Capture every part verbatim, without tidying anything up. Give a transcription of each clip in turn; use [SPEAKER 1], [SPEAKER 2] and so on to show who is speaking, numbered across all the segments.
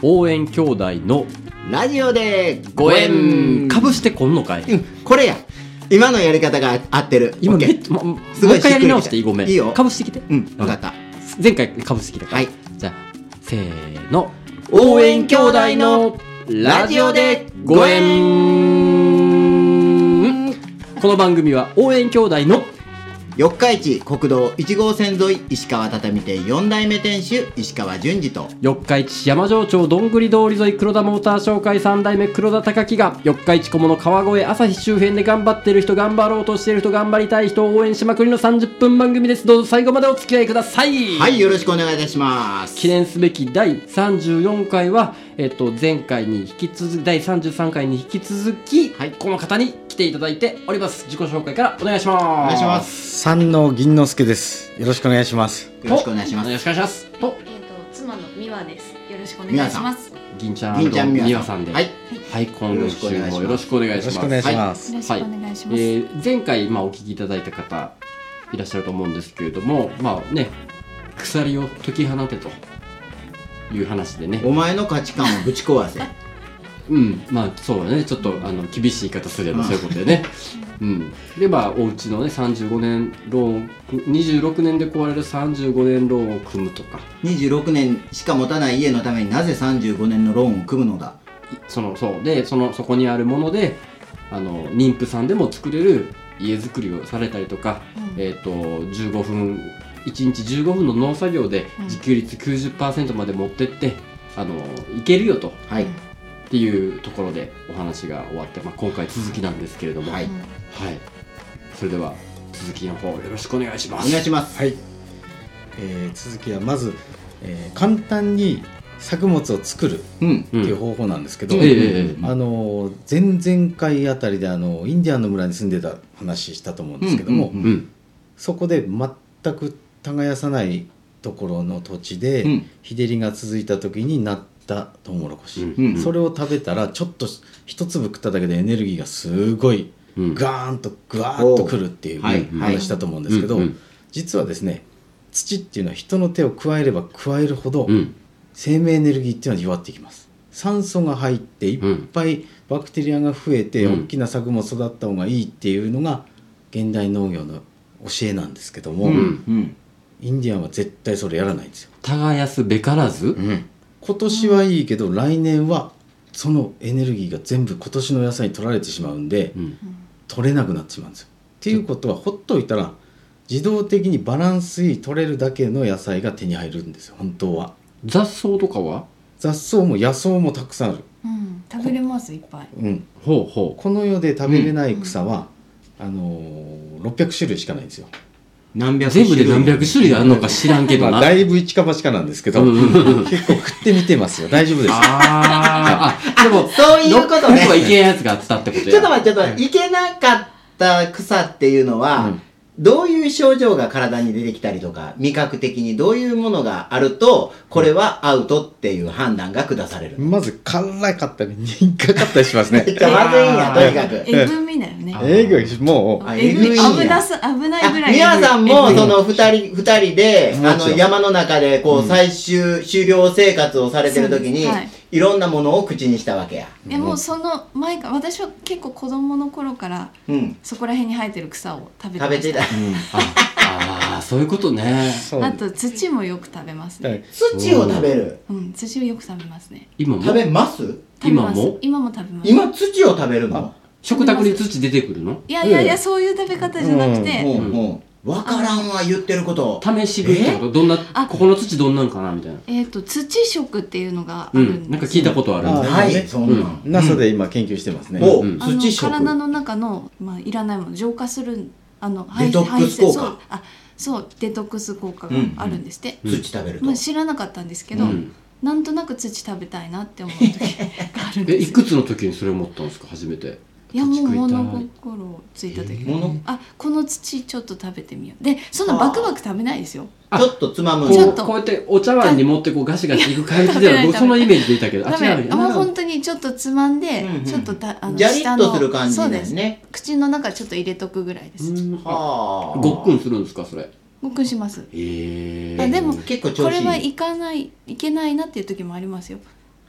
[SPEAKER 1] 応援兄弟の
[SPEAKER 2] ラジオで
[SPEAKER 1] ご縁かぶしてこんのかい、
[SPEAKER 2] うん、これや今のやり方が合ってる。
[SPEAKER 1] 今めっちゃ、ま、もう一回やり直していい？ごめん。
[SPEAKER 2] いいよ。
[SPEAKER 1] かぶしてきて。
[SPEAKER 2] うん、分かった。
[SPEAKER 1] 前回かぶしてきたから。
[SPEAKER 2] はい。
[SPEAKER 1] じゃあ、せーの。
[SPEAKER 2] 応援兄弟のラジオでご縁。
[SPEAKER 1] この番組は応援兄弟の
[SPEAKER 2] 四日市国道いち号線沿い石川畳店よん代目店主石川淳二と
[SPEAKER 1] 四日市市山城町どんぐり通り沿い黒田モーター商会さん代目黒田貴樹が四日市小物川越朝日周辺で頑張ってる人、頑張ろうとしてる人、頑張りたい人を応援しまくりのさんじゅっぷん番組です。どうぞ最後までお付き合いください。
[SPEAKER 2] はい、よろしくお願いいたします。
[SPEAKER 1] 記念すべきだいさんじゅうよんかいは、えっと、前回に引き続きだいさんじゅうさんかいに引き続き、はい、この方に来ていただいております。自己紹介からお願いします。お
[SPEAKER 2] 願いします。
[SPEAKER 3] 三の銀之助です。よろしくお願いします。
[SPEAKER 2] よろしくお願いします。
[SPEAKER 1] よろしくお願いします。と、
[SPEAKER 4] えっ、ー、と妻の美和です。よろしくお願いします。
[SPEAKER 1] 銀ちゃん、
[SPEAKER 2] 銀ちゃん
[SPEAKER 1] 美和さんで、
[SPEAKER 2] はい、
[SPEAKER 1] はい、今週もよろしくお願いします。
[SPEAKER 3] よろしくお願いします。
[SPEAKER 4] よろしくお願いします。
[SPEAKER 1] はい、えー、前回まあお聞きいただいた方いらっしゃると思うんですけれども、まあね、鎖を解き放てという話でね。
[SPEAKER 2] お前の価値観をぶち壊せ。
[SPEAKER 1] うん、まあそうだね、ちょっとあの厳しい言い方すればそういうことでね。うん、でまあお家のねさんじゅうごねんローン、にじゅうろくねんで壊れるさんじゅうごねんローンを組むとか、
[SPEAKER 2] にじゅうろくねんしか持たない家のためになぜさんじゅうごねんのローンを組むのだ。
[SPEAKER 1] そのそうでそのそこにあるもので、あの妊婦さんでも作れる家づくりをされたりとか、うん、えっ、ー、とじゅうごふんいちにちじゅうごふんの農作業で自給率 きゅうじゅっパーセント まで持ってって、あのいけるよと。
[SPEAKER 2] はい。
[SPEAKER 1] っていうところでお話が終わって、まあ、今回続きなんですけれども、はい、はい、それでは続きの方よろしくお願いします。
[SPEAKER 2] お願いします。
[SPEAKER 3] はい、えー、続きはまず、えー、簡単に作物を作るっていう方法なんですけど、うんうん、あの前々回あたりであのインディアンの村に住んでた話したと思うんですけども、うんうんうん、そこで全く耕さないところの土地で、うん、日照りが続いた時になったトウモロコシ、うんうん、それを食べたらちょっと一粒食っただけでエネルギーがすごいガーンとグワーッとくるっていう、ね、話したと思うんですけど、実はですね、土っていうのは人の手を加えれば加えるほど、うん、生命エネルギーっていうのは弱っていきます。酸素が入っていっぱいバクテリアが増えて、うん、大きな作物育った方がいいっていうのが現代農業の教えなんですけども、うんうん、インディアンは絶対それやらないんですよ。
[SPEAKER 1] 耕すべからず、うん、
[SPEAKER 3] 今年はいいけど来年はそのエネルギーが全部今年の野菜に取られてしまうんで、うん、取れなくなってしまうんですよ。っていうことはほっといたら自動的にバランスいい取れるだけの野菜が手に入るんですよ。本当は
[SPEAKER 1] 雑草とかは
[SPEAKER 3] 雑草も野草もたくさんある、
[SPEAKER 4] うん、食べれますいっぱい、
[SPEAKER 3] うん、
[SPEAKER 1] ほうほう。
[SPEAKER 3] この世で食べれない草は、うん、あのー、ろっぴゃくしゅるいしかないんですよ。
[SPEAKER 2] 何百種類
[SPEAKER 1] 全部で何百種類あるのか知らんけどな、
[SPEAKER 3] まあ、だいぶ一か八かなんですけど結構食ってみてますよ。大丈夫です。
[SPEAKER 1] ああでも
[SPEAKER 2] そういうことね。
[SPEAKER 1] どこはいけんやつがあったってことや。
[SPEAKER 2] ちょっと待ってちょっと、うん、いけなかった草っていうのは、うん、どういう症状が体に出てきたりとか、味覚的にどういうものがあるとこれはアウトっていう判断が下される。
[SPEAKER 3] まず辛かったり苦かったりしますね。
[SPEAKER 2] めっちゃまずいんや。とにかく
[SPEAKER 4] えぐみだよね。
[SPEAKER 3] えぐいもう
[SPEAKER 2] えぐいんや。
[SPEAKER 4] 危なす危ないぐらい。
[SPEAKER 2] 皆さんもその二人二人であの山の中でこう最終終了生活をされてる時に、はい、いろんなものを口にしたわけや。
[SPEAKER 4] えもうその前から私は結構子供の頃から、うん、そこら辺に生えてる草を食べてました。食べてた。うん、
[SPEAKER 1] ああそういうことね。
[SPEAKER 4] あと土もよく食べますね。
[SPEAKER 2] 土を食べる。
[SPEAKER 4] うん、土をよく食べますね。
[SPEAKER 1] 今も
[SPEAKER 2] 食べます？
[SPEAKER 1] 今も？
[SPEAKER 4] 今も食べます。
[SPEAKER 2] 今土を食べるの？
[SPEAKER 1] 食卓に土出てくるの？
[SPEAKER 4] いやいやいや、そういう食べ方じゃなくて、
[SPEAKER 2] うんうんうん、分からんわ言ってること。
[SPEAKER 1] 試し食いってこと？どんなここの土どんなんかなみたいな。
[SPEAKER 4] えっと土食っていうのがあるんです、
[SPEAKER 1] うん、なんか聞いたことあるんで。
[SPEAKER 2] はい、そんな。
[SPEAKER 3] ナサで今研究してますね。
[SPEAKER 2] お、
[SPEAKER 4] 土食。体の中のまあいらないもの浄化するあの
[SPEAKER 2] デトックス効果。
[SPEAKER 4] あ、そうデトックス効果があるんですって。
[SPEAKER 2] うんうん、土食べると。
[SPEAKER 4] まあ知らなかったんですけど。うんなんとなく土食べたいなって思う時があるんですよ。
[SPEAKER 1] えいくつの時にそれ思ったんですか初めて？
[SPEAKER 4] いやもう物心ついた時に、あこの土ちょっと食べてみよう。でそんなバクバク食べないですよ。
[SPEAKER 2] ちょっとつまむ。
[SPEAKER 1] こうこうやってお茶碗に持ってこうガシガシいく感じでは僕そのイメージでいたけど、あ違う。
[SPEAKER 4] あもう本当にちょっとつまんで、うんうん、ちょっとたあの
[SPEAKER 2] ジャリッとする感じですね。
[SPEAKER 4] 口の中ちょっと入れとくぐらいです。
[SPEAKER 1] はあ。ごっくんするんですかそれ？
[SPEAKER 4] ごっくんします。
[SPEAKER 1] へえ。
[SPEAKER 4] あでも
[SPEAKER 2] 結構調子いい。
[SPEAKER 4] これはいかないいけないなっていう時もありますよ。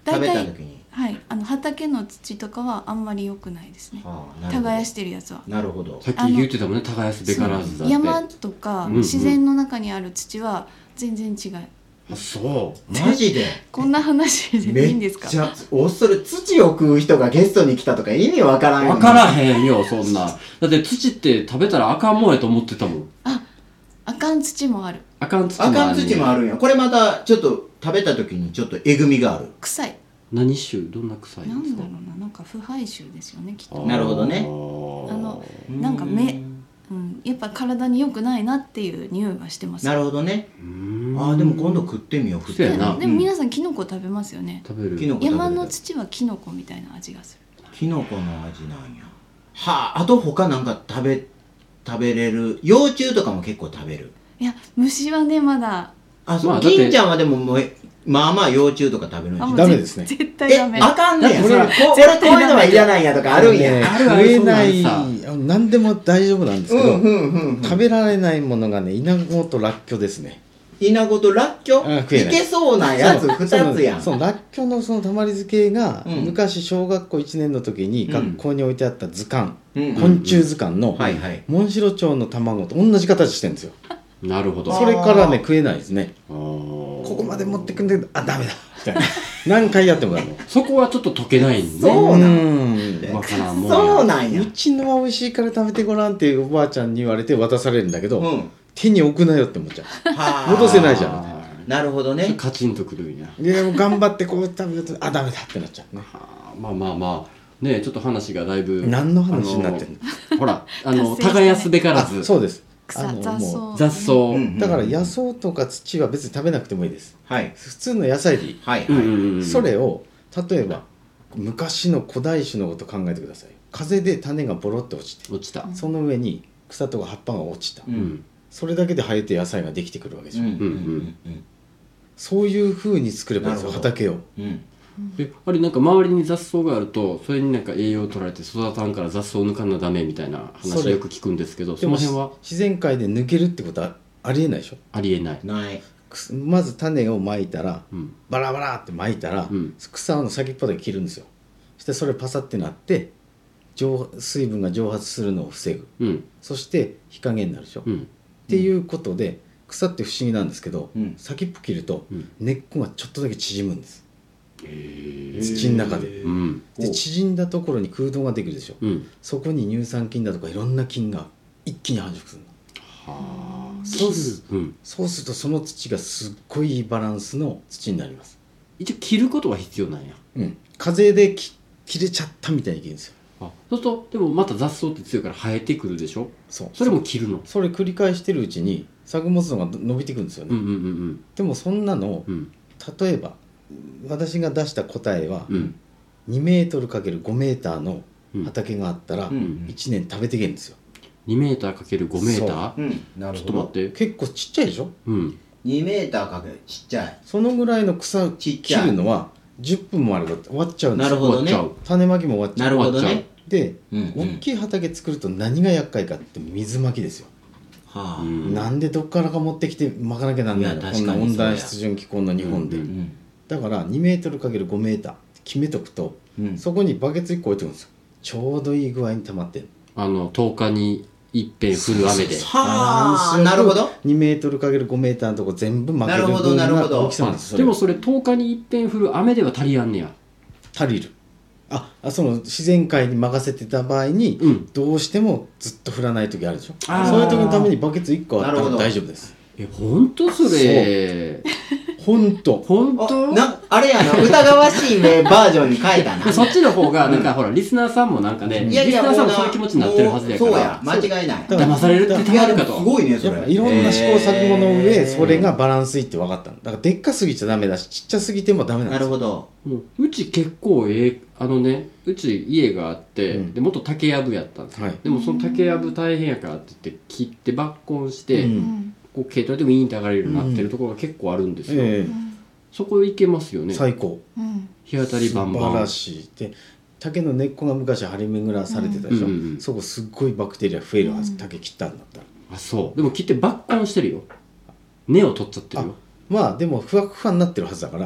[SPEAKER 2] 食べた時に、
[SPEAKER 4] はい、あの畑の土とかはあんまり良くないですね、
[SPEAKER 2] はあ、
[SPEAKER 4] 耕してるやつは。
[SPEAKER 2] なるほど。
[SPEAKER 1] さっき言ってたもんね、耕すべからずだって。
[SPEAKER 4] 山とか自然の中にある土は全然違う。
[SPEAKER 1] あ、そう
[SPEAKER 2] マジで
[SPEAKER 4] こんな話でいいんですか？
[SPEAKER 2] めっちゃおそれ土を食う人がゲストに来たとか意味わからんよ、ね、
[SPEAKER 1] 分からへんよそんな。だって土って食べたらあかんもんやと思ってたもん。
[SPEAKER 4] あ、あかん土もある。
[SPEAKER 1] あかん土もある、
[SPEAKER 2] あかん土もあるんや。これまたちょっと食べた時にちょっとえぐみがある。
[SPEAKER 4] 臭い。
[SPEAKER 1] 何臭？どんな臭いんですか？
[SPEAKER 4] なんだろうな、なんか腐敗臭ですよねきっと。
[SPEAKER 2] なるほどね。
[SPEAKER 4] あのなんか目、うん、やっぱ体に良くないなっていう匂いがしてます。
[SPEAKER 2] なるほどね。
[SPEAKER 1] うーん
[SPEAKER 2] ああでも今度食ってみよう。食って
[SPEAKER 1] そうやな
[SPEAKER 4] でも皆さんキノコ食べますよね。
[SPEAKER 1] 食べる。
[SPEAKER 2] キノコ食べる。
[SPEAKER 4] 山の土はキノコみたいな味がする。
[SPEAKER 2] キノコの味なんや。はあ、あと他なんか食べ食べれる幼虫とかも結構食べる。
[SPEAKER 4] いや虫はねまだ。
[SPEAKER 2] あ、そう、
[SPEAKER 1] まあだって
[SPEAKER 2] 金ちゃんはでももうまあまあ幼虫とか食べるんでしょ。
[SPEAKER 4] あもう
[SPEAKER 3] ダメですね
[SPEAKER 4] 絶対ダメ。
[SPEAKER 2] え、あかんねや。
[SPEAKER 1] だって
[SPEAKER 2] これこ俺こういうのはいらないやとかあるんや。
[SPEAKER 3] ね
[SPEAKER 1] あるある
[SPEAKER 3] 食えない
[SPEAKER 1] そんなん
[SPEAKER 3] 何でも大丈夫なんですけど、
[SPEAKER 2] うんうんうんうん。
[SPEAKER 3] 食べられないものがねイナゴとラッキョですね。
[SPEAKER 2] イナゴとラッキョ
[SPEAKER 3] あ食えない
[SPEAKER 2] いけそうなやつふたつやん。
[SPEAKER 3] そのラッキョのそのたまり漬けが、
[SPEAKER 2] うん
[SPEAKER 3] 昔小学校いちねんの時に学校に置いてあった図鑑、
[SPEAKER 2] うん
[SPEAKER 3] 昆虫図鑑の、
[SPEAKER 2] はいはい。
[SPEAKER 3] モンシロチョウの卵と同じ形してるんですよ。
[SPEAKER 1] なるほど。
[SPEAKER 2] あー
[SPEAKER 3] それからね食えないですね。
[SPEAKER 1] こ
[SPEAKER 3] ここまで持ってくんだけどあダメだみたいな何回やってもダメ。
[SPEAKER 1] そこはちょっと溶けないんね。
[SPEAKER 2] そうなん
[SPEAKER 3] うん
[SPEAKER 1] わからんもんや。
[SPEAKER 2] そうなんや。
[SPEAKER 3] うちのは美味しいから食べてごらんっていうおばあちゃんに言われて渡されるんだけど、
[SPEAKER 2] うん。
[SPEAKER 3] 手に置くなよって思っちゃ
[SPEAKER 2] はあ
[SPEAKER 3] 戻せないじゃん
[SPEAKER 1] あー
[SPEAKER 2] なるほどね。
[SPEAKER 1] カチンとくるんや。
[SPEAKER 3] う。でも頑張ってこう食べるとあダメだってなっちゃうね。
[SPEAKER 1] はあまあまあまあね、ちょっと話がだいぶ
[SPEAKER 3] 何の話になってんの？
[SPEAKER 1] あのほらあの
[SPEAKER 4] 達成したね
[SPEAKER 1] 耕すべから
[SPEAKER 3] あ
[SPEAKER 1] ず
[SPEAKER 3] そうです。
[SPEAKER 4] 草
[SPEAKER 3] あの
[SPEAKER 4] 雑草
[SPEAKER 3] も
[SPEAKER 1] 雑草、
[SPEAKER 2] うんうん
[SPEAKER 3] うだから野草とか土は別に食べなくてもいいです。
[SPEAKER 2] はい。
[SPEAKER 3] 普通の野菜でいい。
[SPEAKER 2] はい
[SPEAKER 1] うんうん
[SPEAKER 2] はい。
[SPEAKER 1] うん、
[SPEAKER 3] それを例えば昔の古代種のこと考えてください。風で種がボロって落ちて、
[SPEAKER 1] 落ちた、
[SPEAKER 3] その上に草とか葉っぱが落ちた、
[SPEAKER 2] う
[SPEAKER 1] うんん
[SPEAKER 3] それだけで生えて野菜ができてくるわけですよ、
[SPEAKER 2] うんうんうん
[SPEAKER 3] そういう風に作ればいいですよ
[SPEAKER 2] なるほど
[SPEAKER 3] 畑を。
[SPEAKER 2] うん。
[SPEAKER 1] であれなんか周りに雑草があるとそれになんか栄養を取られて育たんから雑草を抜かんなダメみたいな
[SPEAKER 3] それ
[SPEAKER 1] 話よく聞くんですけど、
[SPEAKER 3] でも
[SPEAKER 1] その辺は
[SPEAKER 3] 自然界で抜けるってことはありえないでしょ。
[SPEAKER 1] ありえない。
[SPEAKER 2] ない。
[SPEAKER 3] くすまず種をまいたら
[SPEAKER 1] うん
[SPEAKER 3] バラバラってまいたら、
[SPEAKER 1] うん
[SPEAKER 3] 草の先っぽだけ切るんですよ。そしてそれパサってなって蒸水分が蒸発するのを防ぐ。
[SPEAKER 1] うん
[SPEAKER 3] そして日陰になるでしょ、っ
[SPEAKER 1] うん
[SPEAKER 3] ていうことで草って不思議なんですけど、
[SPEAKER 2] うん
[SPEAKER 3] 先っぽ切ると
[SPEAKER 1] うん
[SPEAKER 3] 根っこがちょっとだけ縮むんです。
[SPEAKER 1] へ
[SPEAKER 3] 土の中で
[SPEAKER 1] えうん
[SPEAKER 3] で縮んだところに空洞ができるでしょ。
[SPEAKER 1] うん
[SPEAKER 3] そこに乳酸菌だとかいろんな菌が一気に繁殖するの。
[SPEAKER 1] はあ
[SPEAKER 3] そうす
[SPEAKER 1] うん
[SPEAKER 3] そうするとその土がすっごいいいバランスの土になります。
[SPEAKER 1] 一応切ることは必要なんや。
[SPEAKER 3] うん、風でき切れちゃったみたいに切るんですよ。
[SPEAKER 1] あそうするとでもまた雑草って強いから生えてくるでしょ。
[SPEAKER 3] そう
[SPEAKER 1] それも切るの。
[SPEAKER 3] それ繰り返してるうちに作物のが伸びてくるんですよね、
[SPEAKER 1] うんうんうん
[SPEAKER 3] でもそんなの
[SPEAKER 1] うん
[SPEAKER 3] 例えば私が出した答えは
[SPEAKER 1] うん
[SPEAKER 3] にメートルかけるごメーターの
[SPEAKER 1] うん
[SPEAKER 3] 畑があったら
[SPEAKER 2] うん
[SPEAKER 3] いちねん食べていけるんですよ。
[SPEAKER 1] にメーターかけるごメーター。
[SPEAKER 2] うん。なる
[SPEAKER 1] ちょっ
[SPEAKER 2] ほど。
[SPEAKER 1] と待って。
[SPEAKER 3] 結構ちっちゃいでしょ。
[SPEAKER 1] うん
[SPEAKER 2] にメーターかけるちっちゃい。
[SPEAKER 3] そのぐらいの草切
[SPEAKER 2] ちっちゃい
[SPEAKER 3] るのはじゅっぷんもあれば終わっちゃうんですよ。
[SPEAKER 2] なるほどね
[SPEAKER 1] 終わっちゃう。
[SPEAKER 3] 種まきも終わっちゃう。
[SPEAKER 2] なるほど
[SPEAKER 1] 終わっ
[SPEAKER 2] ね。
[SPEAKER 3] で、
[SPEAKER 2] うんうん
[SPEAKER 3] 大きい畑作ると何が厄介かって水まきですよ。
[SPEAKER 2] はあ。
[SPEAKER 1] うん
[SPEAKER 3] なんでどっからか持ってきてまかなきゃなんないの、
[SPEAKER 2] いや
[SPEAKER 3] こんな
[SPEAKER 2] 確かにそうや
[SPEAKER 3] 温暖湿潤気候の日本で、
[SPEAKER 1] うん
[SPEAKER 2] うん。
[SPEAKER 3] だからにメートルかけるごメーター決めとくと、
[SPEAKER 2] うん。
[SPEAKER 3] そこにバケツいっこ置いておくんですよ。ちょうどいい具合に溜まってる。
[SPEAKER 1] あのとおかに一遍降る雨で。
[SPEAKER 2] はあ。なるほど。
[SPEAKER 3] にメートルかけるごメーターのとこ全部負ける
[SPEAKER 2] なるほど
[SPEAKER 3] 分
[SPEAKER 2] なるほど
[SPEAKER 3] が大きさなんです。それ
[SPEAKER 1] でもそれとおかに一遍降る雨では足りやんねや。
[SPEAKER 3] 足りる。ああその自然界に任せてた場合に、
[SPEAKER 1] うん
[SPEAKER 3] どうしてもずっと降らない時あるでしょ。
[SPEAKER 1] あー
[SPEAKER 3] そういう時のためにバケツいっこあったら
[SPEAKER 2] なるほど
[SPEAKER 3] 大丈夫です。
[SPEAKER 1] え本当それ。
[SPEAKER 3] ほんと。
[SPEAKER 2] あ
[SPEAKER 1] 本当。
[SPEAKER 2] なあれやな、疑わしい目バージョンに変えたな。
[SPEAKER 1] そっちの方がなんかほらリスナーさんもなんかね、
[SPEAKER 2] いやいや、
[SPEAKER 1] リスナーさんも
[SPEAKER 2] う
[SPEAKER 1] そういう気持ちになってるはずやか
[SPEAKER 2] もうそうや
[SPEAKER 1] ら、
[SPEAKER 2] 間違いない。
[SPEAKER 3] だから
[SPEAKER 1] 騙されるってた
[SPEAKER 2] いや、でも
[SPEAKER 1] まるかと。
[SPEAKER 2] すごいね、それ。
[SPEAKER 3] やっぱいろんな試行錯誤の上、
[SPEAKER 2] えー
[SPEAKER 3] それがバランスいいって分かったの。だからでっかすぎちゃダメだしちっちゃすぎてもダメなん
[SPEAKER 2] な
[SPEAKER 3] ですよ。
[SPEAKER 2] るほど。
[SPEAKER 1] もううち結構ええあのね、うち家があって、
[SPEAKER 3] うん
[SPEAKER 1] で元竹やぶやったんですよ、
[SPEAKER 3] はい
[SPEAKER 1] でもその竹やぶ大変やからって言って切って抜根して、
[SPEAKER 3] うん
[SPEAKER 4] うん
[SPEAKER 1] こう軽トラでウィーンって上がれるようになってるところが結構あるんですよ、
[SPEAKER 3] え
[SPEAKER 1] そこ行けますよ
[SPEAKER 3] え
[SPEAKER 1] ね。
[SPEAKER 3] 最高。
[SPEAKER 4] うん
[SPEAKER 1] 日当たりバンバン。
[SPEAKER 3] 素晴らしい。で竹の根っこが昔張り巡らされてたでしょ、
[SPEAKER 1] うんうんうん
[SPEAKER 3] そこすっごいバクテリア増えるはず、
[SPEAKER 4] うん
[SPEAKER 3] 竹切ったんだったら。
[SPEAKER 1] あそうでも切って抜根してるよ。根を取っちゃってるよ。
[SPEAKER 3] まあでもふわふわになってるはずだから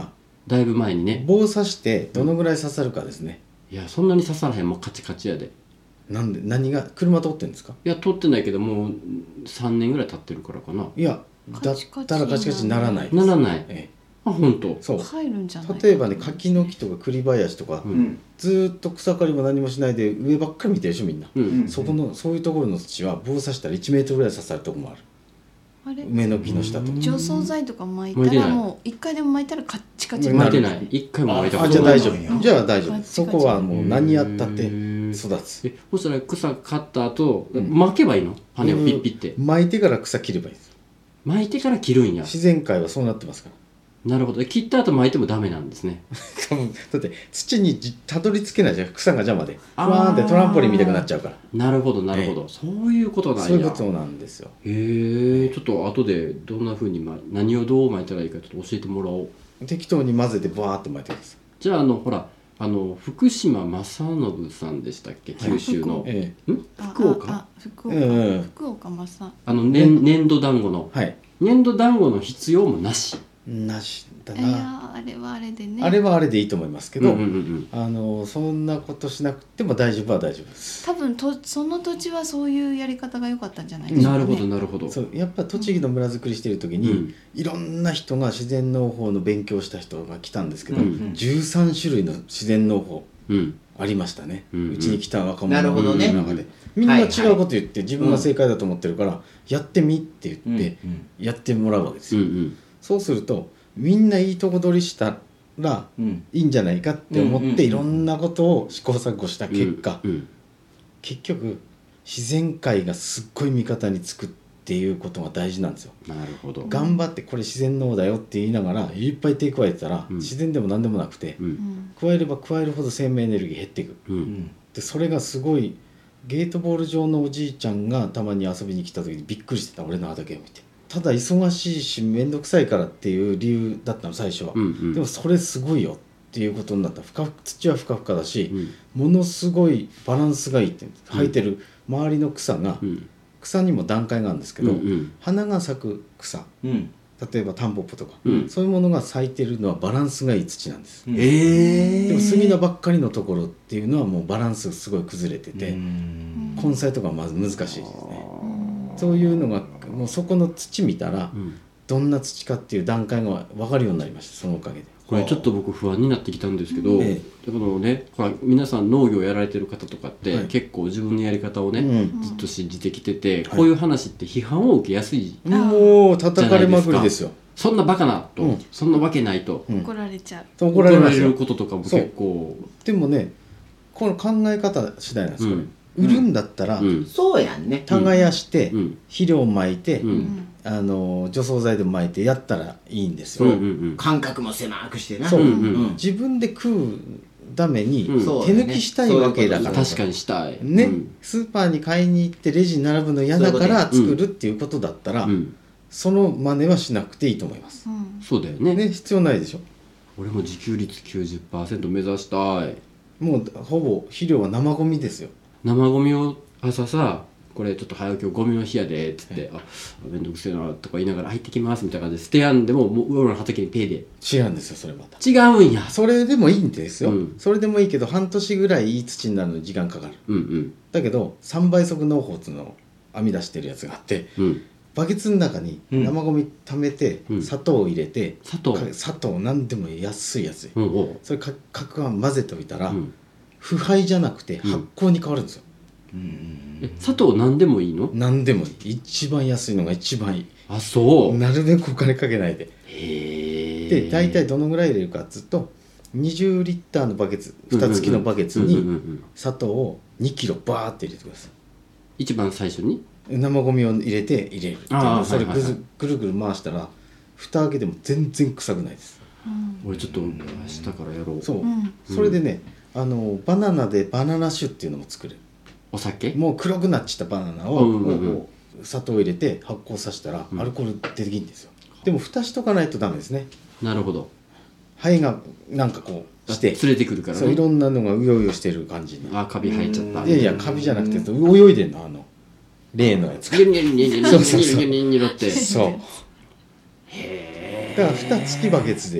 [SPEAKER 1] だいぶ前にね。
[SPEAKER 3] 棒刺してどのぐらい刺さるかですね。
[SPEAKER 1] いやそんなに刺さらへん、もうカチカチやで。
[SPEAKER 3] なんで何が車通ってんですか？
[SPEAKER 1] いや通ってないけどもうさんねんぐらい経ってるからかな。
[SPEAKER 3] いやだったらカチカチにならないです。
[SPEAKER 1] ならない、
[SPEAKER 3] ええ、
[SPEAKER 1] あ本当。
[SPEAKER 3] そう
[SPEAKER 4] 入るんじゃないかな。
[SPEAKER 3] 例えばね柿の木とか栗林とか、
[SPEAKER 1] うん、
[SPEAKER 3] ずーっと草刈りも何もしないで上ばっかり見てるでしょみんな、
[SPEAKER 1] うん、
[SPEAKER 3] そこのそういうところの土は棒刺したらいちメートルぐらい刺さるところもある。
[SPEAKER 4] あれ
[SPEAKER 3] 梅の木の下とか
[SPEAKER 4] 除草剤とか巻いたらもう一回でも巻いたらカッチカチになる。
[SPEAKER 1] 巻いてない、一回も巻いたことない。
[SPEAKER 3] あじゃあ大丈
[SPEAKER 2] そうなんや
[SPEAKER 3] 夫じゃあ大丈夫
[SPEAKER 4] カチカチ
[SPEAKER 3] そこはもう何やったって
[SPEAKER 1] へー
[SPEAKER 3] 育つ。
[SPEAKER 1] えそしたら草刈った後、
[SPEAKER 3] うん
[SPEAKER 1] 巻けばいいの？羽をピッピって
[SPEAKER 3] 巻いてから草切ればいいです。
[SPEAKER 1] 巻いてから切るんや。
[SPEAKER 3] 自然界はそうなってますから
[SPEAKER 1] なるほど。切った後巻いてもダメなんですね。
[SPEAKER 3] 多分だって土にじたどり着けないじゃん、草が邪魔でふ
[SPEAKER 1] あー
[SPEAKER 3] わーんってトランポリン見たくなっちゃうから。
[SPEAKER 1] なるほどなるほど、そういうことなんや。
[SPEAKER 3] そういうことなんですよ。
[SPEAKER 1] へえ、ちょっと後でどんな風に、ま、何をどう巻いたらいいかちょっと教えてもらおう。
[SPEAKER 3] 適当に混ぜてバーって巻いてください。
[SPEAKER 1] じゃああのほらあの福島正信さんでしたっけ、九州の、
[SPEAKER 3] え
[SPEAKER 1] ん
[SPEAKER 4] あ
[SPEAKER 1] 福岡
[SPEAKER 4] ああ福岡、
[SPEAKER 3] うん
[SPEAKER 4] 福岡まさ
[SPEAKER 1] あの、ね、粘土団子の
[SPEAKER 3] えはい
[SPEAKER 1] 粘土団子の必要もなし。
[SPEAKER 3] なしだ
[SPEAKER 4] い
[SPEAKER 3] な。
[SPEAKER 4] やあれはあれでね。
[SPEAKER 3] あれはあれでいいと思いますけど、
[SPEAKER 1] うんうんうん
[SPEAKER 3] あのそんなことしなくても大丈夫は大丈夫です。
[SPEAKER 4] 多分とその土地はそういうやり方が良かったんじゃないで
[SPEAKER 1] うん、
[SPEAKER 4] しょうかね。
[SPEAKER 1] なるほどなるほど。
[SPEAKER 3] そうやっぱ栃木の村づくりしてる時に、
[SPEAKER 1] うん
[SPEAKER 3] いろんな人が自然農法の勉強した人が来たんですけど、
[SPEAKER 1] うん
[SPEAKER 3] じゅうさん種類の自然農法
[SPEAKER 1] うん
[SPEAKER 3] ありましたね、
[SPEAKER 1] う
[SPEAKER 3] うんちに来た若
[SPEAKER 2] なるほどね
[SPEAKER 3] 者の中で、みんな違うこと言って、自分が正解だと思ってるから、やってみって言って、やってもらうわけですよ、
[SPEAKER 1] うんうん
[SPEAKER 3] そうするとみんないいとこ取りしたら
[SPEAKER 2] うん
[SPEAKER 3] いいんじゃないかって思って、
[SPEAKER 2] うんうんうん
[SPEAKER 3] いろんなことを試行錯誤した結果、
[SPEAKER 1] うん
[SPEAKER 3] 結局自然界がすっごい味方につくっていうことが大事なんですよ。
[SPEAKER 1] なるほど。
[SPEAKER 3] 頑張ってこれ自然農だよって言いながらいっぱい手加えてたら、
[SPEAKER 1] うん
[SPEAKER 3] 自然でも何でもなくて、
[SPEAKER 1] う
[SPEAKER 4] うんん
[SPEAKER 3] 加えれば加えるほど生命エネルギー減っていく。
[SPEAKER 1] う
[SPEAKER 2] うんん
[SPEAKER 3] でそれがすごいゲートボール上のおじいちゃんがたまに遊びに来た時にびっくりしてた、俺の畑を見て。ただ忙しいし面倒くさいからっていう理由だったの最初は、
[SPEAKER 1] うんうん
[SPEAKER 3] でもそれすごいよっていうことになった。ふかふ土はふかふかだし、
[SPEAKER 1] うん
[SPEAKER 3] ものすごいバランスがいいって生えてる周りの草が、
[SPEAKER 1] うん
[SPEAKER 3] 草にも段階があるんですけど、
[SPEAKER 1] うんうん
[SPEAKER 3] 花が咲く草、
[SPEAKER 2] うん
[SPEAKER 3] 例えばタンポポとか、
[SPEAKER 1] うん
[SPEAKER 3] そういうものが咲いてるのはバランスがいい土なんです、
[SPEAKER 2] うん
[SPEAKER 1] ええ
[SPEAKER 3] でも杉菜ばっかりのところっていうのはもうバランスがすごい崩れてて、
[SPEAKER 2] うん
[SPEAKER 3] 根菜とかはまず難しいですね。そういうのがもうそこの土見たら、
[SPEAKER 1] うん
[SPEAKER 3] どんな土かっていう段階が分かるようになりました、そのおかげで。
[SPEAKER 1] これちょっと僕不安になってきたんですけど、
[SPEAKER 3] ええ
[SPEAKER 1] でこのね、ほら皆さん農業やられてる方とかって、
[SPEAKER 3] はい
[SPEAKER 1] 結構自分のやり方をね、
[SPEAKER 3] うん
[SPEAKER 1] ずっと信じてきてて、こういう話って批判を受けやすい、
[SPEAKER 3] もう叩かれまくりですよ。
[SPEAKER 1] そんなバカなと、
[SPEAKER 3] うん
[SPEAKER 1] そんなわけないと、
[SPEAKER 3] うん
[SPEAKER 4] 怒られちゃう。
[SPEAKER 3] と怒られますよ
[SPEAKER 1] る。こととかも結構
[SPEAKER 3] でもねこの考え方次第なんですよ、
[SPEAKER 1] うん
[SPEAKER 3] 売るんだったら、
[SPEAKER 1] うん
[SPEAKER 2] そうやんね
[SPEAKER 3] 耕して、
[SPEAKER 1] うん
[SPEAKER 3] 肥料をまいて、
[SPEAKER 1] うん
[SPEAKER 4] うん
[SPEAKER 3] あの除草剤でもまいてやったらいいんですよ、
[SPEAKER 1] うんうんうん
[SPEAKER 2] 感覚も狭くしてな
[SPEAKER 3] そう、
[SPEAKER 1] うんうん
[SPEAKER 3] 自分で食うために
[SPEAKER 1] うん
[SPEAKER 3] 手抜きしたいわけだから、
[SPEAKER 1] 確かにしたい
[SPEAKER 3] ね、
[SPEAKER 1] うん
[SPEAKER 3] スーパーに買いに行ってレジに並ぶの嫌だから
[SPEAKER 1] そういうこと
[SPEAKER 3] 作るっていうことだったら、
[SPEAKER 1] うん
[SPEAKER 3] その真似はしなくていいと思います、
[SPEAKER 4] うん
[SPEAKER 1] そうだよね
[SPEAKER 3] ね、必要ないでしょ。
[SPEAKER 1] 俺も自給率 きゅうじゅっパーセント 目指したい。
[SPEAKER 3] もうほぼ肥料は生ゴミですよ。
[SPEAKER 1] 生ゴミを朝さこれちょっと早起きをゴミの日やでっつって、あめんどくせえなとか言いながら入ってきますみたいな感じで捨てやんでももう俺の畑にペイで
[SPEAKER 3] 違うんですよそれまた。
[SPEAKER 1] 違うんや。
[SPEAKER 3] それでもいいんですよ、
[SPEAKER 1] うん
[SPEAKER 3] それでもいいけど半年ぐらいいい土になるのに時間かかる。
[SPEAKER 1] うんうん
[SPEAKER 3] だけどさんばい速農法っていうのを編み出してるやつがあって、
[SPEAKER 1] うん
[SPEAKER 3] バケツの中に生ゴミ溜めて、
[SPEAKER 1] うん
[SPEAKER 3] 砂糖を入れて、
[SPEAKER 1] 砂糖
[SPEAKER 3] か砂糖何でも安いやつ、
[SPEAKER 1] うんおう
[SPEAKER 3] それかかくは混ぜておいたら、
[SPEAKER 1] うん
[SPEAKER 3] 腐敗じゃなくて発酵に変わるんですよ、
[SPEAKER 1] え砂糖何でもいいの？
[SPEAKER 3] 何でもいい。一番安いのが一番いい。
[SPEAKER 1] あそう
[SPEAKER 3] なるべくお金かけないで。
[SPEAKER 1] へえ。
[SPEAKER 3] で大体どのぐらい入れるかっつうとにじゅうリッターのバケツふたつきのバケツ
[SPEAKER 1] うんうんうんう
[SPEAKER 3] に
[SPEAKER 1] ん
[SPEAKER 3] 砂糖をにキロバーって入れてください。
[SPEAKER 1] 一番最初に
[SPEAKER 3] 生ゴミを入れて入れるっていう
[SPEAKER 1] あー
[SPEAKER 3] それぐ
[SPEAKER 1] はいはいはい
[SPEAKER 3] るぐるぐる回したら蓋開けても全然臭くないです。
[SPEAKER 1] 俺ちょっと明日からやろう。
[SPEAKER 3] そう、
[SPEAKER 4] うん
[SPEAKER 3] それでねあのバナナでバナナ酒っていうのも作れる。
[SPEAKER 1] お酒？
[SPEAKER 3] もう黒くなっちゃったバナナを、
[SPEAKER 1] うんうんうん
[SPEAKER 3] こう砂糖を入れて発酵させたら
[SPEAKER 1] うん
[SPEAKER 3] アルコール出てきるんですよ、でも蓋しとかないとダメですね。
[SPEAKER 1] なるほど。
[SPEAKER 3] ハエがなんかこうして
[SPEAKER 1] 連れてくるからね。
[SPEAKER 3] そういろんなのがうようよしてる感じに。
[SPEAKER 1] あカビ生えちゃった。
[SPEAKER 3] いやいやカビじゃなくて泳いでんのあの例のやつが
[SPEAKER 1] ニョニョニョニョニョニョニョニョニョニョって。
[SPEAKER 3] そうだから蓋付きバケツで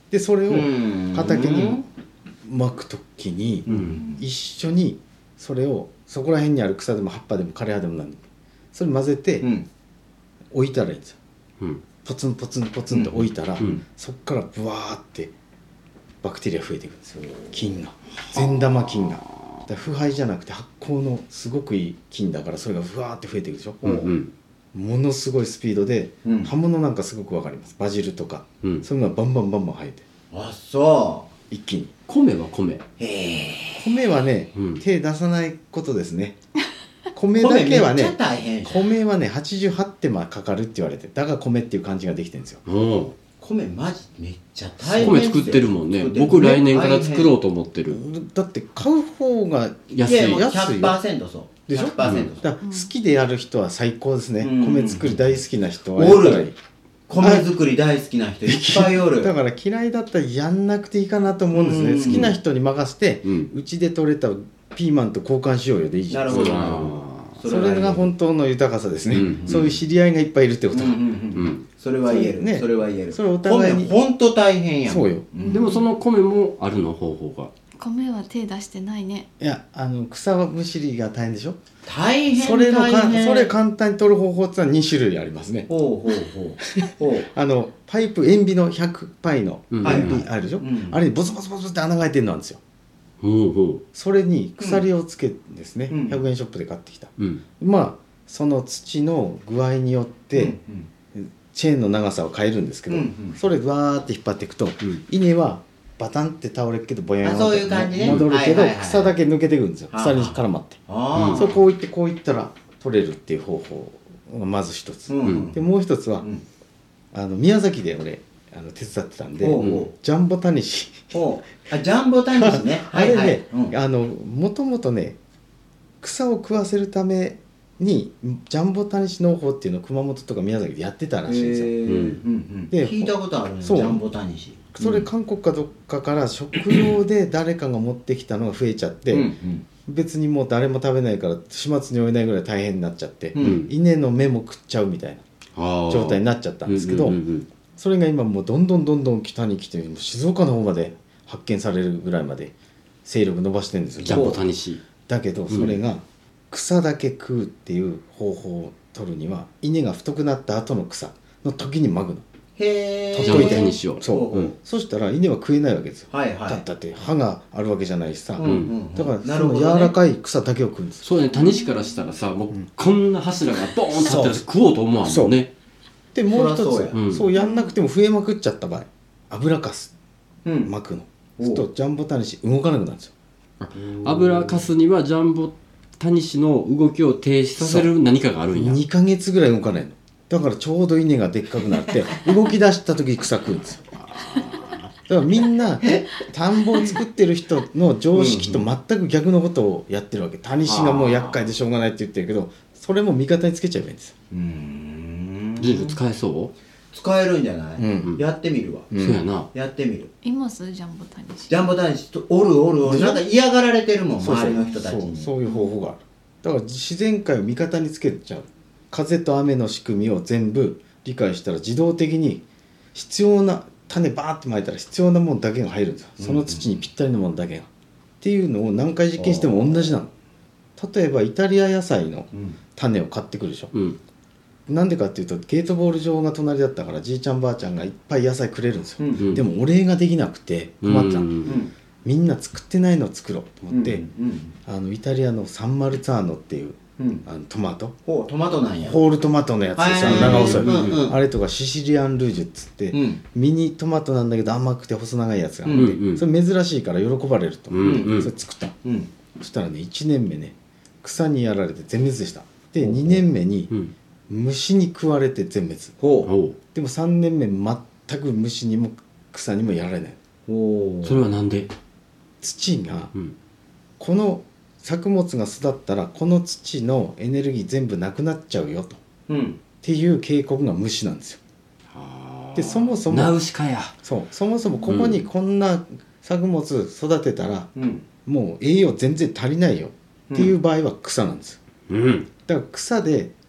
[SPEAKER 3] でそれを畑にまくときに一緒にそれをそこら辺にある草でも葉っぱでも枯れ葉でもなんでもそれ混ぜて置いたらいいんですよ、うん、ポツンポツンポツンと置いたら、うん、そこからブワーってバクテリア増えていくんですよ。菌が善玉菌がだ腐敗じゃなくて発酵のすごくいい菌だからそれがブワーって増えていくでしょ、うんうん、ものすごいスピードで、うん、葉物なんかすごく分かります。バジルとか、うん、そういうのがバンバンバンバン生えて
[SPEAKER 2] あそう
[SPEAKER 3] 一気に。
[SPEAKER 1] 米は米
[SPEAKER 2] へ
[SPEAKER 3] 米はね、うん、手出さないことですね。米だけはね米はねはちじゅうはち手間かかるって言われてだから米っていう感じができてるんですよ。
[SPEAKER 2] 米マジめっちゃ大変
[SPEAKER 1] 米作ってるもんね。僕来年から作ろうと思ってる。
[SPEAKER 3] だって買う方が
[SPEAKER 2] 安い。いやもう ひゃくパーセント そう
[SPEAKER 3] でしょ、
[SPEAKER 2] ひゃくパーセント
[SPEAKER 3] だから好きでやる人は最高ですね、うん、米作り大好きな人は
[SPEAKER 2] おる米作り大好きな人いっぱいおる。
[SPEAKER 3] だから嫌いだったらやんなくていいかなと思うんですね、うん、好きな人に任せてうち、ん、で採れたピーマンと交換しようよでいいじゃん。なるほどなるほど。それが本当の豊かさですね、うんうん、そういう知り合いがいっぱいいるってことは、うんうんうん、
[SPEAKER 2] それは言える、ね、それは言える。
[SPEAKER 3] それお互いに
[SPEAKER 2] 米本当大変やん。
[SPEAKER 3] そうよ、
[SPEAKER 1] うん、でもその米もあるの方法が。
[SPEAKER 4] 米は手出してないね。
[SPEAKER 3] いやあの草はむしりが大変でしょ。
[SPEAKER 2] 大変
[SPEAKER 3] それの
[SPEAKER 2] 大変
[SPEAKER 3] それ簡単に取る方法ってのはに種類ありますね。
[SPEAKER 2] ほうほうほうほう
[SPEAKER 3] あのパイプ塩ビのひゃくパイの塩ビあるでしょ、うん、あれにボツボツボツって穴が開いてるのなんですよ。
[SPEAKER 1] ほうほう。
[SPEAKER 3] それに鎖をつけですね、うん、ひゃくえんショップで買ってきた、うん、まあその土の具合によって、うんうん、チェーンの長さを変えるんですけど、うんうん、それわーって引っ張っていくと、うん、稲はバタンって倒れるけどぼやんと戻るけど、はいはいはい、草だけ抜けていくんですよ。鎖に絡まって、うん、そうこういってこういったら取れるっていう方法がまず一つ、うん、でもう一つは、うん、あの宮崎で俺あの手伝ってたんで、うん、ジャンボタニシ
[SPEAKER 2] あジャンボタニシね
[SPEAKER 3] あれね、はいはいうん、あのもともとね草を食わせるためにジャンボタニシ農法っていうのを熊本とか宮崎でやってたらしいんですよ、うんうん、
[SPEAKER 2] で聞いたことあるねジャンボタニシ。
[SPEAKER 3] それ韓国かどっかから食用で誰かが持ってきたのが増えちゃって、うんうん、別にもう誰も食べないから始末に負えないぐらい大変になっちゃって、うん、稲の芽も食っちゃうみたいな状態になっちゃったんですけど、うんうんうんうん、それが今もうどんどんどんどん北に来て静岡の方まで発見されるぐらいまで勢力伸ばしてるんですよ
[SPEAKER 1] ジャンボタニシ。
[SPEAKER 3] だけどそれが草だけ食うっていう方法を取るには稲が太くなった後の草の時にまぐの。
[SPEAKER 2] へ
[SPEAKER 1] ージャンボタニシを。
[SPEAKER 3] そう、うん、そしたら稲は食えないわけですよ、はいはい、だって歯があるわけじゃないしさ、うんうん、だからその柔らかい草だけを食うんですよ。
[SPEAKER 1] そうね、タニシからしたらさもうこんな柱がボーンと立ってる食おうと思わんもんね。
[SPEAKER 3] でもう一つそうや、うん、そうやんなくても増えまくっちゃった場合油かす、うん、巻くのするとジャンボタニシ動かなくなるんですよ。
[SPEAKER 1] 油かすにはジャンボタニシの動きを停止させる何かがあるんや。
[SPEAKER 3] にかげつぐらい動かないの。だからちょうど稲がでっかくなって動き出した時草食うんですよ。だからみんな田んぼを作ってる人の常識と全く逆のことをやってるわけ。タニシがもう厄介でしょうがないって言ってるけどそれも味方につけちゃえばいいんですよ。うー
[SPEAKER 1] んジン使えそう？
[SPEAKER 2] 使えるんじゃない、うん、やってみるわ、
[SPEAKER 1] うん、そうやな
[SPEAKER 2] やってみる。
[SPEAKER 4] いますジャンボタニシ。
[SPEAKER 2] ジャンボタニシおるおるおるなんか嫌がられてるもん周りの人たちに。
[SPEAKER 3] そう、そういう方法がある。だから自然界を味方につけちゃう。風と雨の仕組みを全部理解したら自動的に必要な種バーって撒いたら必要なものだけが入るんですよ。その土にぴったりのものだけが、うん、っていうのを何回実験しても同じなの。例えばイタリア野菜の種を買ってくるでしょ、うん、なんでかっていうとゲートボール場が隣だったからじいちゃんばあちゃんがいっぱい野菜くれるんですよ、うん、でもお礼ができなくて困ったの、うんうん、みんな作ってないのを作ろうと思って、うんうん、あのイタリアのサンマルツァーノっていううん、あのトマト
[SPEAKER 2] ほうトマトなんや
[SPEAKER 3] ホールトマトのやつですよ、長細い、うんうん、あれとかシシリアンルージュっつって、うん、ミニトマトなんだけど甘くて細長いやつがあって、うんうん、それ珍しいから喜ばれると思って、うんうん、それ作った、うん、そしたらねいちねんめね草にやられて全滅でした。でにねんめに虫に食われて全滅、ほうでもさんねんめ全く虫にも草にもやられない。
[SPEAKER 1] ほうそれはなんで？
[SPEAKER 3] 土が、うん、この作物が育ったらこの土のエネルギー全部なくなっちゃうよと、うん、っていう警告が虫なんですよ。でそもそも
[SPEAKER 1] ナウシカや
[SPEAKER 3] そうそもそもここにこんな作物育てたら、うん、もう栄養全然足りないよっていう場合は草なんですよ、うん、だから草で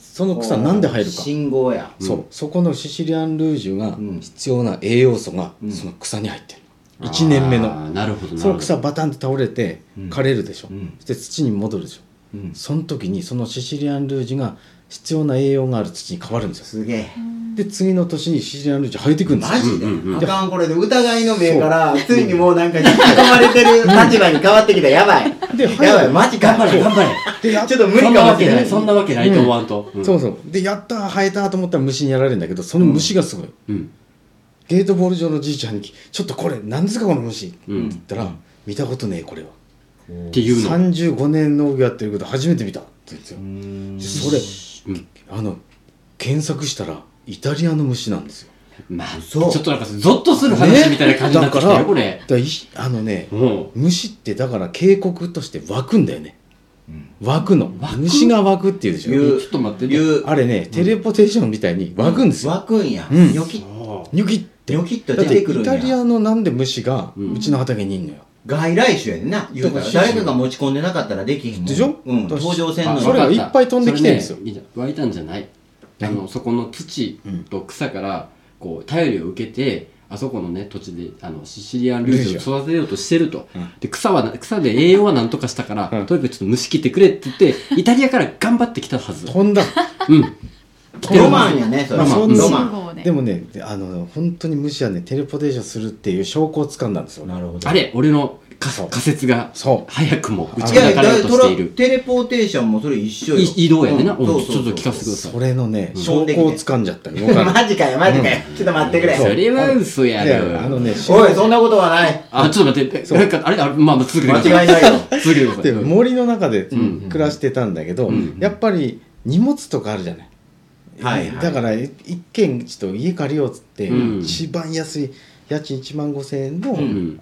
[SPEAKER 3] その草なんで入るか、
[SPEAKER 2] 信号や。
[SPEAKER 3] そう、うん、そこのシシリアンルージュが必要な栄養素がその草に入ってる、うん、いちねんめの。
[SPEAKER 1] なるほど。
[SPEAKER 3] その草バタンって倒れて枯れるでしょ、うん、そして土に戻るでしょ、うん、その時にそのシシリアンルージュが必要な栄養がある土に変わるんですよ。
[SPEAKER 2] すげえ。
[SPEAKER 3] で次の年にシシリアンルージュ生えてくるんですよ。
[SPEAKER 2] マジで、うんうん、あかん、これで疑いの目からついにもうなんか引き込まれてる立場に変わってきた。やばいでやばい、マジ頑張れ頑張れでやちょっと無理かもしれない。
[SPEAKER 1] そんなわけないと思わんと、
[SPEAKER 3] うんうん、そうそうでやった生えたと思ったら虫にやられるんだけど、その虫がすごい、うん、ゲートボール場のじいちゃんにちょっとこれ何ですかこの虫、うん、って言ったら、うん、見たことねえこれは
[SPEAKER 1] っていうの
[SPEAKER 3] さんじゅうごねん農業やってるけど初めて見たって言うんですよ。それ、うん、あの検索したらイタリアの虫なんですよ。
[SPEAKER 1] まあ、そうちょっとなんかゾッとする話みたいな感じになってきたよ、ね、これ
[SPEAKER 3] だあのね、うん、虫ってだから警告として湧くんだよね、うん、湧くの虫が湧くっていうでしょ。
[SPEAKER 1] ちょっと待って、
[SPEAKER 3] あれね、うん、テレポテーションみたいに湧くんですよ、
[SPEAKER 2] うん、湧くんや、うん、ニョキッ
[SPEAKER 3] ニョキッって
[SPEAKER 2] ニョキッと出てくるんや。
[SPEAKER 3] だってイタリアのなんで虫がうちの畑にいんのよ、
[SPEAKER 2] 外来種やねんな。言うから誰かが持ち込んでなかったらできへんもん
[SPEAKER 3] でしょ、
[SPEAKER 2] うん、登場せんのに
[SPEAKER 3] それがいっぱい飛んできてるんですよ、
[SPEAKER 1] ね、湧いたんじゃない、あのそこの土と草からこう頼りを受けて、あそこのね土地であのシシリアンルージュを育てようとしてると、うん、で草は草で栄養はなんとかしたから、うん、とにかくちょっと虫切ってくれって言ってイタリアから頑張ってきたはず。
[SPEAKER 3] 飛んだ
[SPEAKER 2] うんロマンやねそれ、まあ、そんなロマン
[SPEAKER 3] でもね、あの本当に虫はねテレポテーションするっていう証拠をつかんだんですよ。
[SPEAKER 2] なるほど。
[SPEAKER 1] あれ俺の仮説が早くも打ち砕かれようとしている。
[SPEAKER 2] テレポーテーションもそれ一緒よ。
[SPEAKER 1] 移動やねな、うん、ちょっと聞かせてください。
[SPEAKER 3] それのね、証拠をつかんじゃったよ。
[SPEAKER 2] マジかよマジかよ、うん、ちょっと待ってくれ。
[SPEAKER 1] それは嘘やろ。
[SPEAKER 3] あのね、
[SPEAKER 2] おいそんなことはない。
[SPEAKER 1] あ、ちょっと待って、なんかあれあれまあまあ続けてください。
[SPEAKER 2] 間違いないよ。
[SPEAKER 1] 続けてください。
[SPEAKER 3] で森の中で暮らしてたんだけど、うん、やっぱり荷物とかあるじゃない。はいはい、だから一軒ちょっと家借りようっつって、うん、一番安い家賃いちまんごせんえんの、うん、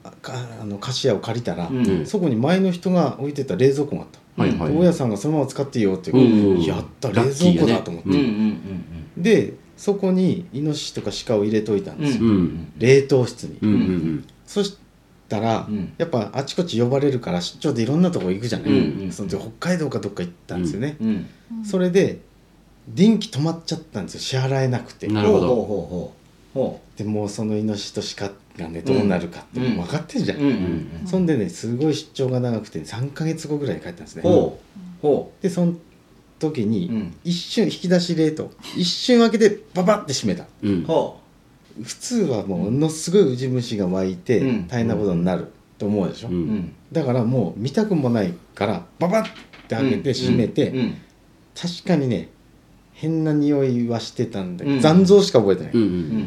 [SPEAKER 3] ああの貸し屋を借りたら、うん、そこに前の人が置いてた冷蔵庫があった、はいはい、大家さんがそのまま使っていいよっていう、うん、やった冷蔵庫だと思って、ね、でそこにイノシシとか鹿を入れといたんですよ、うん、冷凍室に、うんうんうん、そしたら、うん、やっぱあちこち呼ばれるから出張でいろんなとこ行くじゃない、うんうん、その北海道かどっか行ったんですよね、うんうん、それで電気止まっちゃったんですよ、支払えなくて。
[SPEAKER 1] なるほど。
[SPEAKER 2] ほうほうほうほ
[SPEAKER 3] うでもうそのイノシシと鹿がねどうなるかって分かってるじゃん、うんうんうん、そんでねすごい出張が長くてさんかげつごぐらいに帰ったんですね。
[SPEAKER 2] ほうほ
[SPEAKER 3] うでその時に一瞬引き出し冷凍一瞬開けてババッて閉めた、うん、ほう普通はものすごいウジ虫が湧いて大変なことになると思うでしょ、うん、だからもう見たくもないからババッて開けて閉めて、うんうんうん、確かにね変な匂いはしてたんだけど、うん、残像しか覚えてない、うんうん、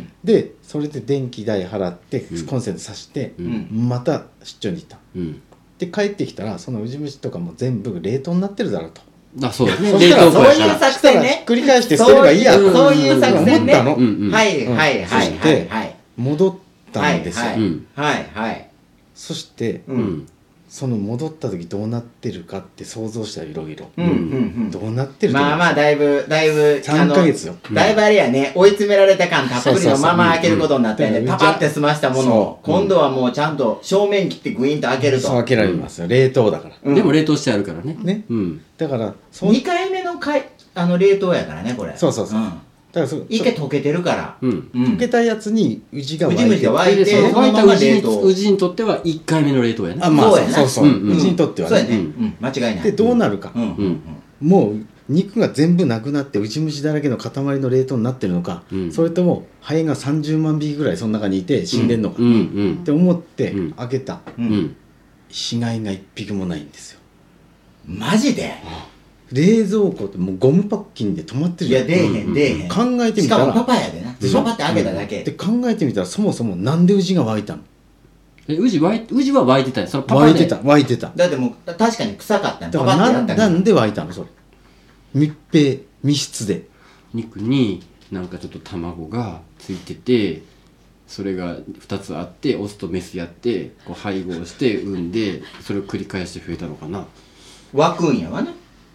[SPEAKER 3] でそれで電気代払ってコンセント挿して、うん、また出張に行った、うん、で帰ってきたらそのウジ虫とかも全部冷凍になってるだろうと。
[SPEAKER 1] あ、そうですね。
[SPEAKER 2] そしたらそういう作戦ね。
[SPEAKER 3] 繰り返して捨てればいいやと
[SPEAKER 2] そういう作戦ね。
[SPEAKER 3] 思ったの、
[SPEAKER 2] うんうん、はいはいはいはいはい
[SPEAKER 3] 戻ったんですよ、
[SPEAKER 2] はいはいはい、
[SPEAKER 3] そして、うん、その戻った時どうなってるかって想像したらいろいろどうなってると
[SPEAKER 2] まあまあだいぶだいぶ
[SPEAKER 3] さんかげつよ、
[SPEAKER 2] だいぶあれやね、追い詰められた感たっぷりのまま開けることになってね、パパって済ましたものを今度はもうちゃんと正面切ってグイーンと開けると。
[SPEAKER 3] そう開けられますよ、冷凍だから、
[SPEAKER 1] うん、でも冷凍してあるからね、
[SPEAKER 3] ね、うん、だから
[SPEAKER 2] にかいめのかいあの冷凍やからねこれ。そうそうそう、うん、だからそ一回溶けてるから、
[SPEAKER 3] うんうん、溶けたやつにウジが湧いて、
[SPEAKER 2] ウジが湧いてそのまま冷凍。
[SPEAKER 1] ウジにとってはいっかいめの冷凍やね。
[SPEAKER 3] あ、まあ、そうやな、そうそう、うん、ウジにとってはね、
[SPEAKER 2] そうやね、うん、間違いない。
[SPEAKER 3] でどうなるか、うんうん、もう肉が全部なくなってウジ虫だらけの塊の冷凍になってるのか、うん、それともハエがさんじゅうまんびきぐらいその中にいて死んでんのか、うんうん、って思って開けた、うんうん、死骸が一匹もないんですよ。
[SPEAKER 2] マジで？
[SPEAKER 3] 冷蔵庫ってもうゴムパッキンで止まってるじゃん。
[SPEAKER 2] いや出えへん出えへん。
[SPEAKER 3] 考えてみたら
[SPEAKER 2] しかもパパやでな。パパって開けただけ、
[SPEAKER 3] うん、で考えてみたらそもそもなんでウジが湧いたの？
[SPEAKER 1] えウジ湧いウジは湧いてたよ。そのパパ
[SPEAKER 3] 湧いてた湧いてた。
[SPEAKER 2] だってもう確かに臭かったん
[SPEAKER 3] だからななんで湧いたのそれ？密閉密室で
[SPEAKER 1] 肉になんかちょっと卵がついてて、それがふたつあってオスとメスやってこう配合して産んでそれを繰り返して増えたのかな。
[SPEAKER 2] 湧くんやわな。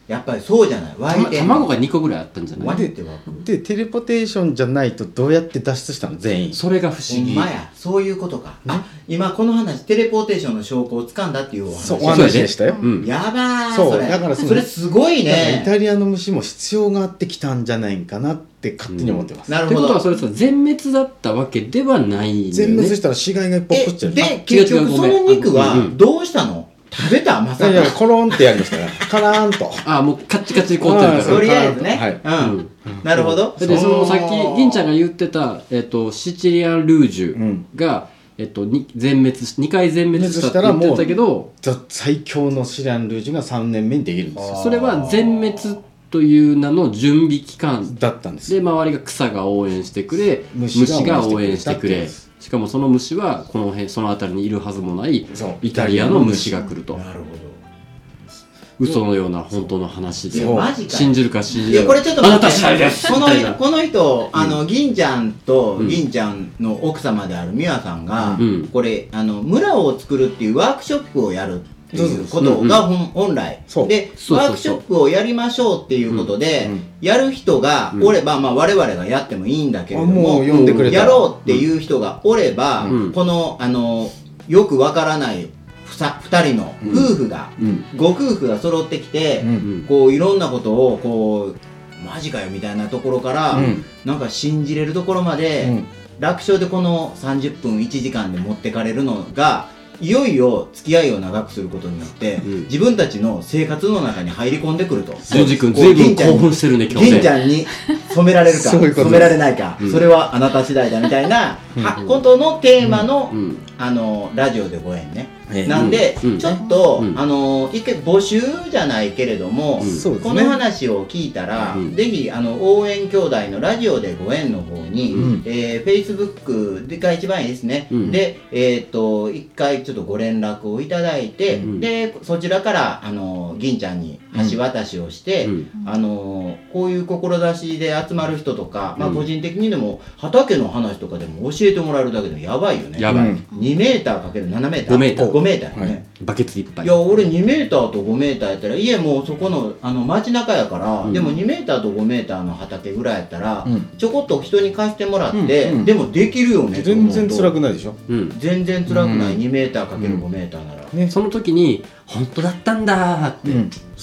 [SPEAKER 2] やっぱりそうじゃない湧いてんの
[SPEAKER 1] 卵がにこぐらいあったんじゃない
[SPEAKER 2] で
[SPEAKER 3] でテレポテーションじゃないとどうやって脱出したの全員
[SPEAKER 1] それが不思議
[SPEAKER 2] ほんまやそういうことか、ね、あ今この話テレポーテーションの証拠をつかんだっていうお話
[SPEAKER 3] そうお話でしたよ、
[SPEAKER 1] うん、
[SPEAKER 2] やばー
[SPEAKER 3] そう
[SPEAKER 2] それ
[SPEAKER 3] だからそ
[SPEAKER 2] それすごいね
[SPEAKER 3] イタリアの虫も必要があってきたんじゃないかなって勝手に思ってます、
[SPEAKER 2] うん、なるほど
[SPEAKER 1] ってことはそれさ全滅だったわけではないんだよね
[SPEAKER 3] 全滅したら死骸がいっぱい落っこっちゃう
[SPEAKER 2] で結局その肉はどうしたの食べたまさか
[SPEAKER 3] いやいやコロンってやりましたからカラーンと
[SPEAKER 1] ああもうカッチカチに凍ってるから
[SPEAKER 2] とりあえずね、
[SPEAKER 3] はい
[SPEAKER 2] うんうん、なるほど
[SPEAKER 1] でそのさっき銀ちゃんが言ってた、えっと、シチリアンルージュが、うんえっと、に全滅にかい全滅したって言ってたけど
[SPEAKER 3] 最強のシチリアンルージュがさんねんめにできるんですよ
[SPEAKER 1] それは全滅という名の準備期間
[SPEAKER 3] だったんです
[SPEAKER 1] で周りが草が応援してくれ虫が応援してくれしかもその虫はこの辺その辺りにいるはずもないイタリアの虫が来ると。なるほど嘘のような本当の話で信じるか信じるか
[SPEAKER 2] いやこれちょっと待って
[SPEAKER 1] あなた次第です
[SPEAKER 2] このこの人あの、うん、銀ちゃんと銀ちゃんの奥様である美和さんが、うん、これあの村を作るっていうワークショップをやるっていうことが本来でワークショップをやりましょうっていうことで、うん、やる人がおれば、まあ、我々がやってもいいんだけれども、
[SPEAKER 3] もう呼んでくれた
[SPEAKER 2] やろうっていう人がおれば、うん、このあのよくわからないふたりの夫婦が、うん、ご夫婦が揃ってきて、うん、こういろんなことをこうマジかよみたいなところから、うん、なんか信じれるところまで、うん、楽勝でこのさんじゅっぷんいちじかんで持ってかれるのがいよいよ付き合いを長くすることによって、うん、自分たちの生活の中に入り込んでくると
[SPEAKER 1] ソジ君随分興奮してるね今日ね
[SPEAKER 2] 銀ちゃんに染められるか染められないか、うん、それはあなた次第だみたいな、うん、ことのテーマの、うん、あのラジオでご縁ね、うん、なんで、うん、ちょっと、うん、あの一回募集じゃないけれども、うん、この話を聞いたら、うん、ぜひあの応援兄弟のラジオでご縁の方に、うんえー、Facebook が一番いいですね、うん、でえっ、ー、と一回ちょっとご連絡をいただいて、うん、でそちらからあの銀ちゃんに橋渡しをして、うん、あのこういう志で集まる人とか、まあ、個人的にでも畑の話とかでも教えてもらえるだけでもやばいよね
[SPEAKER 1] やばい、
[SPEAKER 2] にメーターかけるななメーター
[SPEAKER 1] ごメーター
[SPEAKER 2] ごメーターね、はい、
[SPEAKER 1] バケツいっぱい
[SPEAKER 2] いや俺にメーターとごメーターやったら家もうそこのあの街中やから、うん、でもにメーターとごメーターの畑ぐらいやったら、うん、ちょこっと人に貸してもらって、うんうん、でもできるよね
[SPEAKER 3] 全然辛くないでしょ、
[SPEAKER 2] うん、全然辛くない、うん、にメーターかけるごメーターなら、
[SPEAKER 1] ね、その時に本当だったんだーって、うん、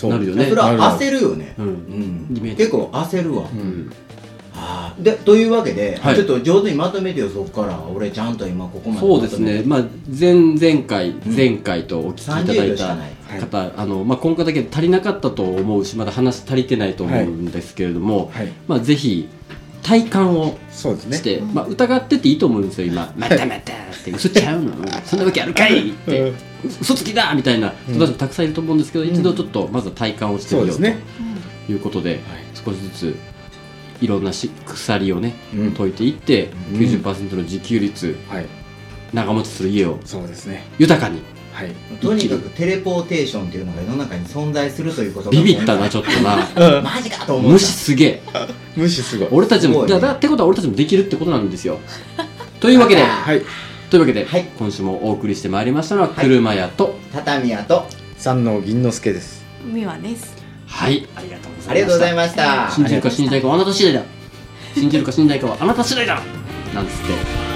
[SPEAKER 1] なるよね
[SPEAKER 2] それは焦るよね、うんうん、結構焦るわ、うんはあ、でというわけで、はい、ちょっと上手にまとめてよそこから俺ちゃんと今ここまで
[SPEAKER 1] そうですね、まあ、前々回前回とお聞きいただいた方、はいあのまあ、今回だけ足りなかったと思うしまだ話足りてないと思うんですけれども、はいはいまあ、ぜひ体感をして、ねまあ、疑ってていいと思うんですよ今またまたって嘘ちゃうのそんなわけあるかいって嘘つきだみたいな人たちもたくさんいると思うんですけど、うん、一度ちょっとまずは体感をしてみよう、うん、ということで、はい、少しずついろんなし鎖をね、うん、解いていって、うん、きゅうじゅっパーセント の自給率、はい、長持ちする家を
[SPEAKER 3] そうですね
[SPEAKER 1] 豊かに、
[SPEAKER 2] はい、とにかくテレポーテーションっていうのが世の中に存在するということが
[SPEAKER 1] ビビったなちょっとな
[SPEAKER 2] マジかと思った
[SPEAKER 1] 虫すげえ
[SPEAKER 3] 虫すごい
[SPEAKER 1] 俺たちも、ね、だだってことは俺たちもできるってことなんですよというわけで、はい、というわけで、はい、今週もお送りしてまいりましたのは、はい、車屋と
[SPEAKER 2] 畳屋と
[SPEAKER 3] 三能銀之助です
[SPEAKER 4] 美和です
[SPEAKER 1] はいありがとうございました
[SPEAKER 2] ありがとうございました
[SPEAKER 1] 信じるか信じないかはあなた次第だ信じるか信じないかはあなた次第だなんつって